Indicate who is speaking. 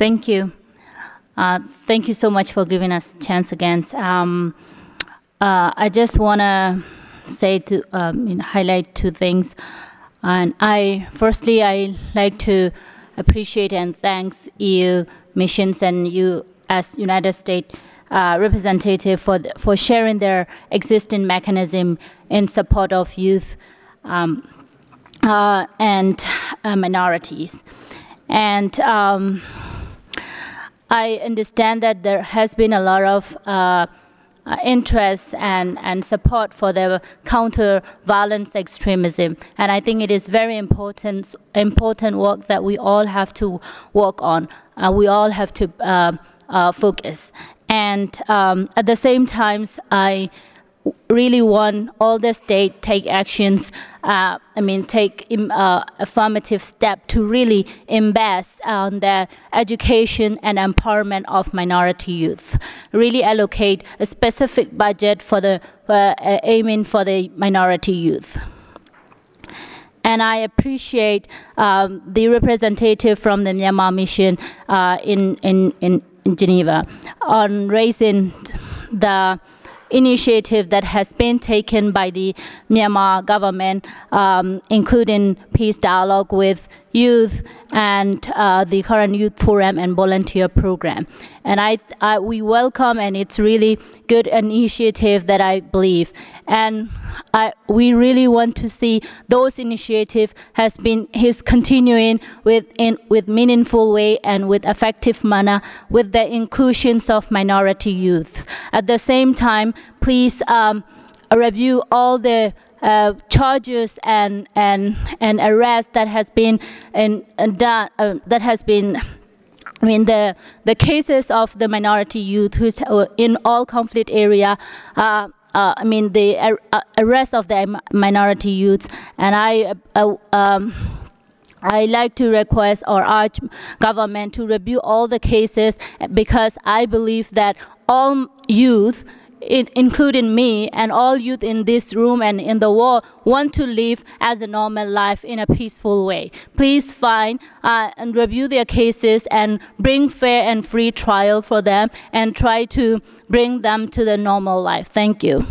Speaker 1: Thank you. Thank you so much for giving us a chance again. I just want to say to highlight two things. And firstly, I like to appreciate and thanks EU missions and you as United States representative for sharing their existing mechanism in support of youth and minorities. And I understand that there has been a lot of interest and support for the counter violence extremism, and I think it is very important work that we all have to work on. We all have to focus, and at the same time, I really want all the state take actions, take affirmative step to really invest on the education and empowerment of minority youth. Really allocate a specific budget for the aiming for the minority youth. And I appreciate the representative from the Myanmar mission in Geneva on raising the initiative that has been taken by the Myanmar government, including peace dialogue with youth and the current youth forum and volunteer program. And we welcome, and it's really good initiative that I believe. And we really want to see those initiatives is continuing with meaningful way and with effective manner with the inclusions of minority youth. At the same time, please review all the charges and arrests that has been done the cases of the minority youth who's in all conflict area, the arrest of the minority youths, and I like to request or urge government to review all the cases, because I believe that all youth, including me and all youth in this room and in the world, want to live as a normal life in a peaceful way. Please find and review their cases and bring fair and free trial for them and try to bring them to the normal life. Thank you.